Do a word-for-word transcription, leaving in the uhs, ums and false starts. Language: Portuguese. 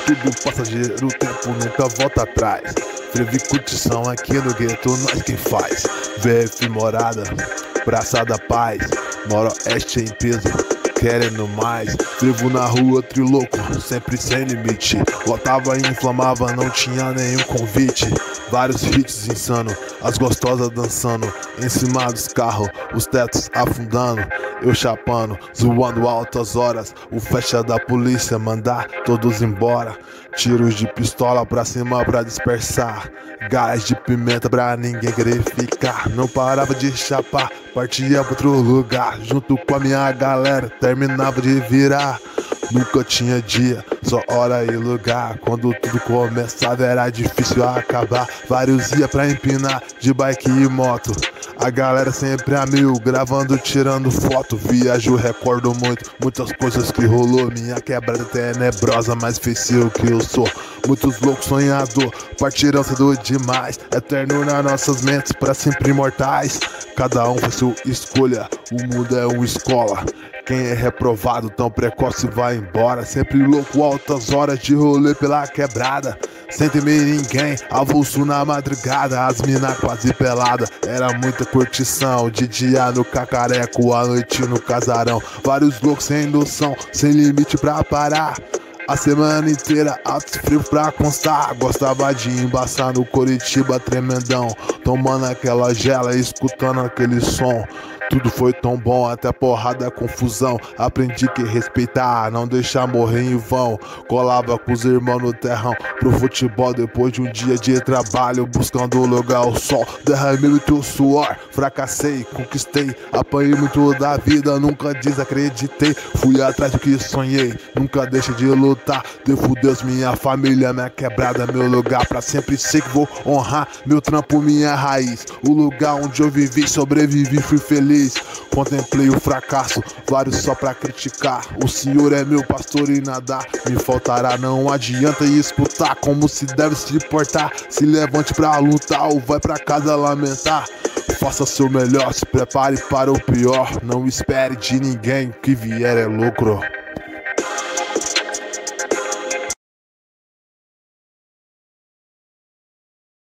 tudo passageiro, o tempo nunca volta atrás. Frevo e curtição aqui no gueto, nós quem faz. V F Morada, Praça da Paz, Noroeste em peso, querendo mais. Frevo na rua, triloco, sempre sem limite. Lotava e inflamava, não tinha nenhum convite. Vários hits insano, as gostosas dançando em cima dos carros, os tetos afundando. Eu chapando, zoando altas horas. O fecha da polícia mandar todos embora. Tiros de pistola pra cima pra dispersar. Gás de pimenta pra ninguém querer ficar. Não parava de chapar, partia pra outro lugar. Junto com a minha galera, terminava de virar. Nunca tinha dia, só hora e lugar. Quando tudo começava era difícil acabar. Vários ia pra empinar de bike e moto. A galera sempre a mil, gravando, tirando foto. Viajo, recordo muito, muitas coisas que rolou. Minha quebrada é tenebrosa, mas fez ser o que eu sou. Muitos loucos sonhador, partiram cedo demais. Eterno nas nossas mentes, pra sempre imortais. Cada um faz sua escolha, o mundo é uma escola. Quem é reprovado tão precoce vai embora. Sempre louco, altas horas de rolê pela quebrada. Sem temer ninguém, avulso na madrugada. As mina quase pelada, era muita curtição. De dia no cacareco, à noite no casarão. Vários loucos sem noção, sem limite pra parar. A semana inteira, altos frio pra constar. Gostava de embaçar no Curitiba tremendão, tomando aquela gela e escutando aquele som. Tudo foi tão bom, até porrada, confusão. Aprendi que respeitar, não deixar morrer em vão. Colava com os irmãos no terrão pro futebol depois de um dia de trabalho, buscando lugar ao sol. Derramei muito suor, fracassei, conquistei. Apanhei muito da vida, nunca desacreditei. Fui atrás do que sonhei, nunca deixei de lutar. Devo Deus, minha família, minha quebrada, meu lugar. Pra sempre sei que vou honrar meu trampo, minha raiz. O lugar onde eu vivi, sobrevivi, fui feliz. Contemplei o fracasso, vários só pra criticar. O Senhor é meu pastor e nada me faltará. Não adianta escutar como se deve se portar. Se levante pra lutar ou vai pra casa lamentar. Faça seu melhor, se prepare para o pior. Não espere de ninguém, o que vier é lucro.